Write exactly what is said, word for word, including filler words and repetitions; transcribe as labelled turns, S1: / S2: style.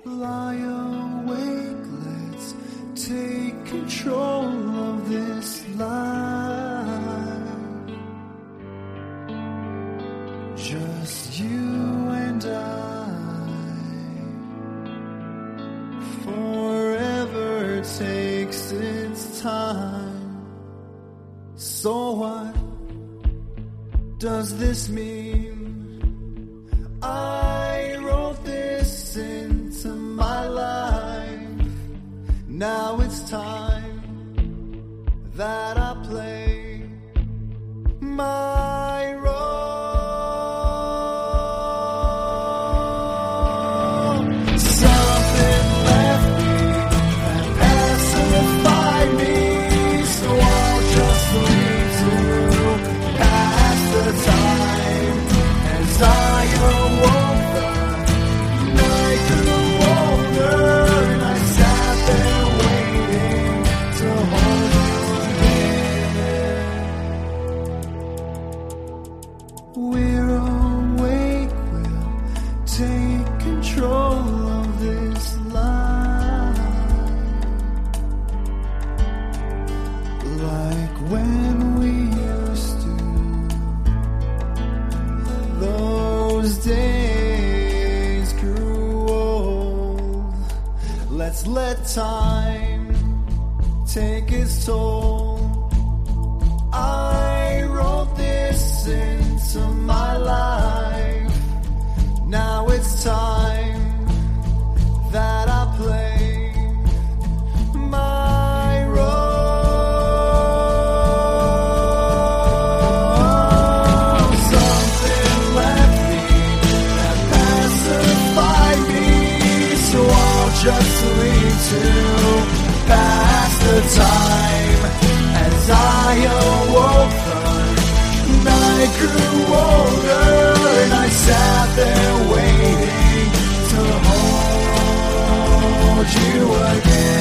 S1: Lie awake, let's take control of this life. Just you and I. Forever takes its time. So what does this mean? I wrote this into my life. Now it's time that I play my role. Something left me that pacified me, so I'll just leave to pass the time as I awoke. The night grew older, and I sat there waiting to hold you again. We're awake, we'll take control of this life, like when we used to. Those days grew old. Let's let time take its toll. I wrote this into my life. Now it's time that I play my role. Something left me that pacified me, so I'll just leave to pass the time as I awoke. The night grew older, and I sat there waiting to hold you again.